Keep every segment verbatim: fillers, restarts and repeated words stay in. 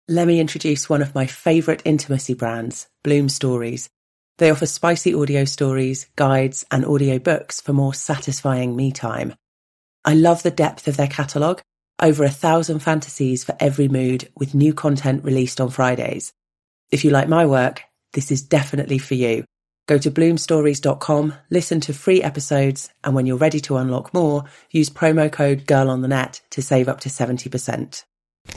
Let me introduce one of my favourite intimacy brands, Bloom Stories. They offer spicy audio stories, guides, and audio books for more satisfying me time. I love the depth of their catalogue, over a thousand fantasies for every mood, with new content released on Fridays. If you like my work, this is definitely for you. Go to bloom stories dot com, listen to free episodes, and when you're ready to unlock more, use promo code GIRLONTHENET to save up to seventy percent.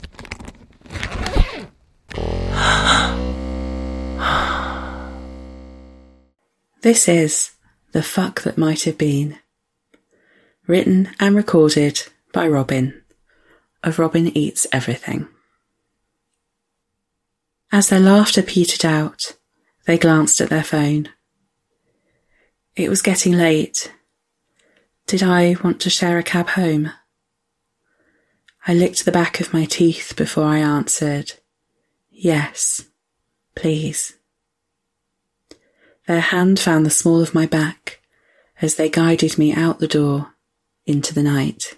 This is The Fuck That Might Have Been, written and recorded by Robin, of Robin Eats Everything. As their laughter petered out, they glanced at their phone. It was getting late. Did I want to share a cab home? I licked the back of my teeth before I answered, yes, please. Their hand found the small of my back as they guided me out the door into the night.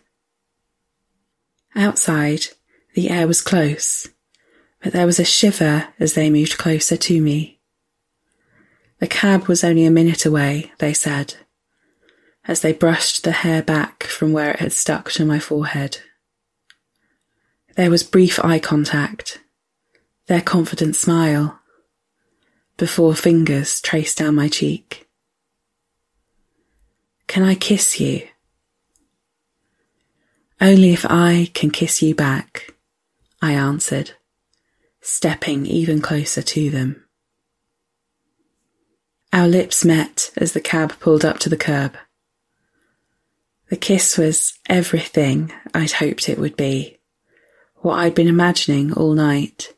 Outside, the air was close, but there was a shiver as they moved closer to me. The cab was only a minute away, they said, as they brushed the hair back from where it had stuck to my forehead. There was brief eye contact, their confident smile, before fingers traced down my cheek. Can I kiss you? Only if I can kiss you back, I answered, stepping even closer to them. Our lips met as the cab pulled up to the curb. The kiss was everything I'd hoped it would be, what I'd been imagining all night.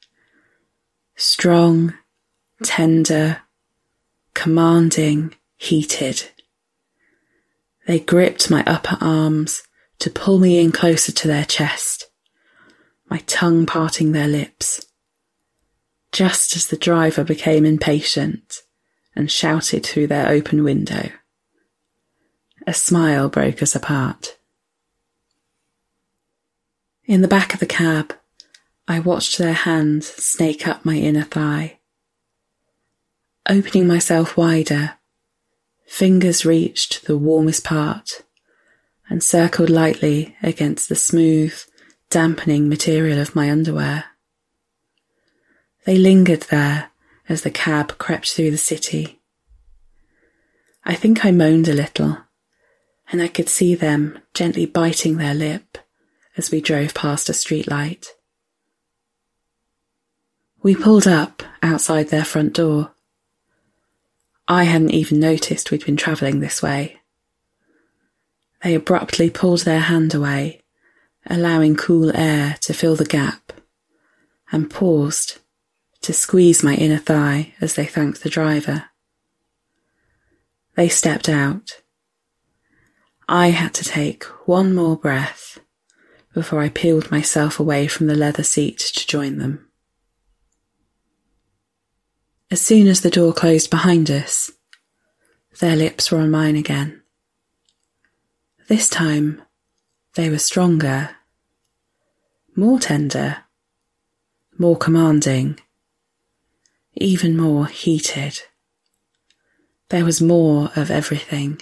Strong, tender, commanding, heated. They gripped my upper arms to pull me in closer to their chest, my tongue parting their lips, just as the driver became impatient and shouted through their open window. A smile broke us apart. In the back of the cab, I watched their hands snake up my inner thigh. Opening myself wider, fingers reached the warmest part and circled lightly against the smooth, dampening material of my underwear. They lingered there as the cab crept through the city. I think I moaned a little, and I could see them gently biting their lip as we drove past a streetlight. We pulled up outside their front door. I hadn't even noticed we'd been travelling this way. They abruptly pulled their hand away, allowing cool air to fill the gap, and paused to squeeze my inner thigh as they thanked the driver. They stepped out. I had to take one more breath before I peeled myself away from the leather seat to join them. As soon as the door closed behind us, their lips were on mine again. This time, they were stronger, more tender, more commanding, even more heated. There was more of everything.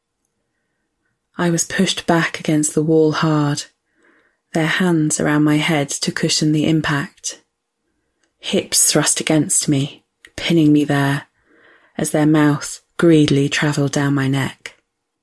I was pushed back against the wall hard, their hands around my head to cushion the impact. Hips thrust against me, pinning me there, as their mouth greedily travelled down my neck.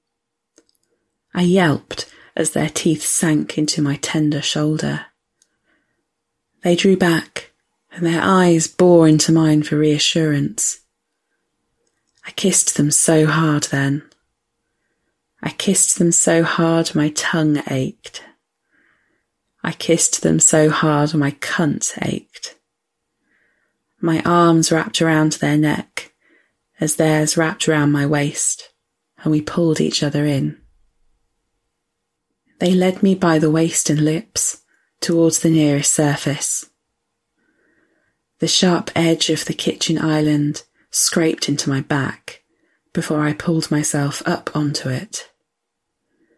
I yelped as their teeth sank into my tender shoulder. They drew back, and their eyes bore into mine for reassurance. I kissed them so hard then. I kissed them so hard my tongue ached. I kissed them so hard my cunt ached. My arms wrapped around their neck as theirs wrapped around my waist, and we pulled each other in. They led me by the waist and lips towards the nearest surface. The sharp edge of the kitchen island scraped into my back before I pulled myself up onto it.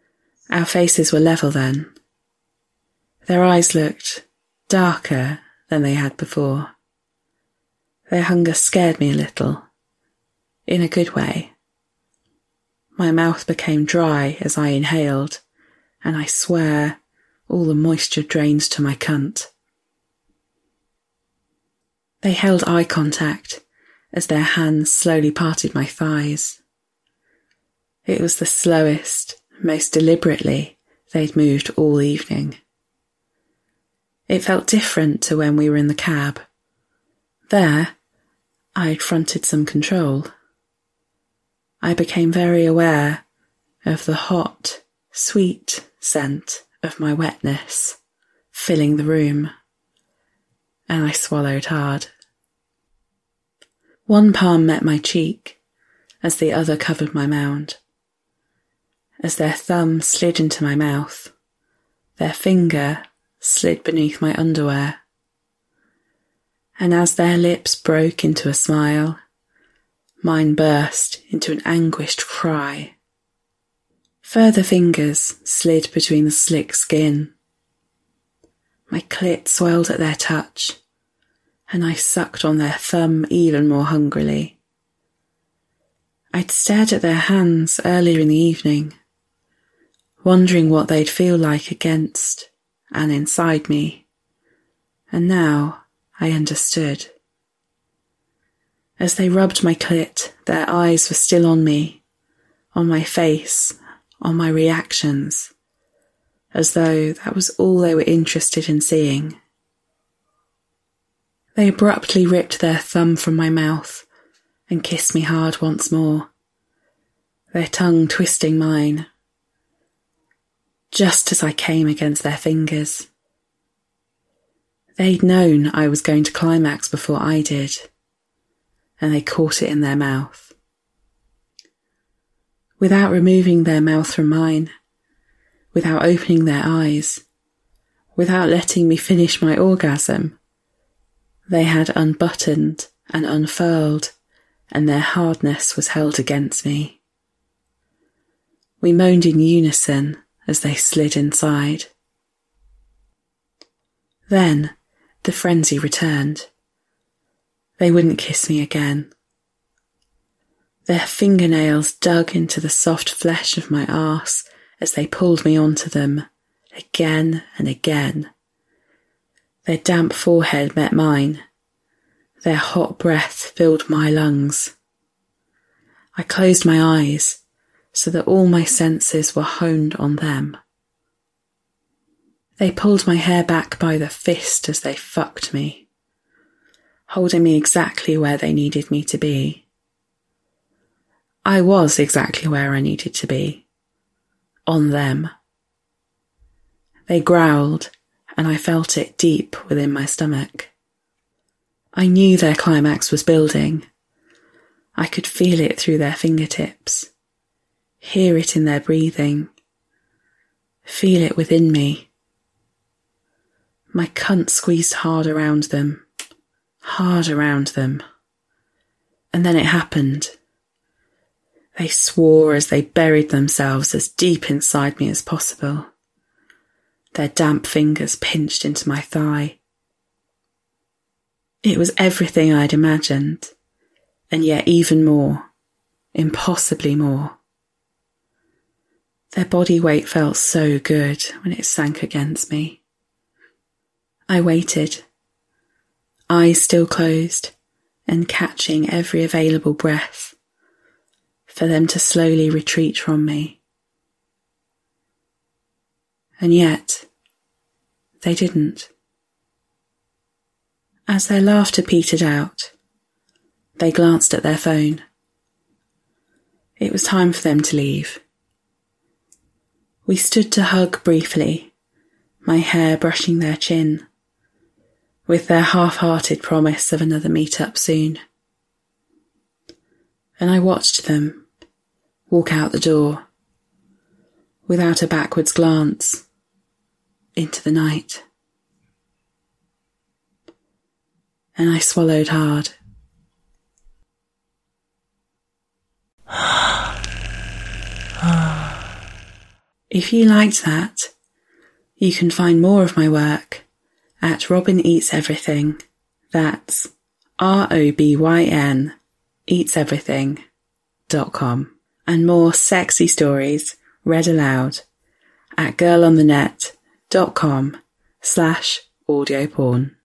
Our faces were level then. Their eyes looked darker than they had before. Their hunger scared me a little, in a good way. My mouth became dry as I inhaled, and I swear all the moisture drained to my cunt. They held eye contact as their hands slowly parted my thighs. It was the slowest, most deliberately they'd moved all evening. It felt different to when we were in the cab. There, I'd fronted some control. I became very aware of the hot, sweet scent of my wetness filling the room, and I swallowed hard. One palm met my cheek as the other covered my mound. As their thumb slid into my mouth, their finger slid beneath my underwear. And as their lips broke into a smile, mine burst into an anguished cry. Further fingers slid between the slick skin. My clit swelled at their touch, and I sucked on their thumb even more hungrily. I'd stared at their hands earlier in the evening, wondering what they'd feel like against and inside me, and now I understood. As they rubbed my clit, their eyes were still on me, on my face, on my reactions, as though that was all they were interested in seeing. They abruptly ripped their thumb from my mouth and kissed me hard once more, their tongue twisting mine, just as I came against their fingers. They'd known I was going to climax before I did, and they caught it in their mouth. Without removing their mouth from mine, without opening their eyes, without letting me finish my orgasm, they had unbuttoned and unfurled, and their hardness was held against me. We moaned in unison as they slid inside. Then the frenzy returned. They wouldn't kiss me again. Their fingernails dug into the soft flesh of my arse as they pulled me onto them, again and again. Their damp forehead met mine. Their hot breath filled my lungs. I closed my eyes so that all my senses were honed on them. They pulled my hair back by the fist as they fucked me, holding me exactly where they needed me to be. I was exactly where I needed to be, on them. They growled, and I felt it deep within my stomach. I knew their climax was building. I could feel it through their fingertips, hear it in their breathing, feel it within me. My cunt squeezed hard around them, hard around them. And then it happened. They swore as they buried themselves as deep inside me as possible. Their damp fingers pinched into my thigh. It was everything I'd imagined, and yet even more, impossibly more. Their body weight felt so good when it sank against me. I waited, eyes still closed and catching every available breath, for them to slowly retreat from me. And yet, they didn't. As their laughter petered out, they glanced at their phone. It was time for them to leave. We stood to hug briefly, my hair brushing their chin, with their half-hearted promise of another meet-up soon. And I watched them walk out the door, without a backwards glance, into the night. And I swallowed hard. If you liked that, you can find more of my work at Robyn Eats Everything. That's R O B Y N eats everything dot com. And more sexy stories read aloud at girlonthenet dot com slash audio porn.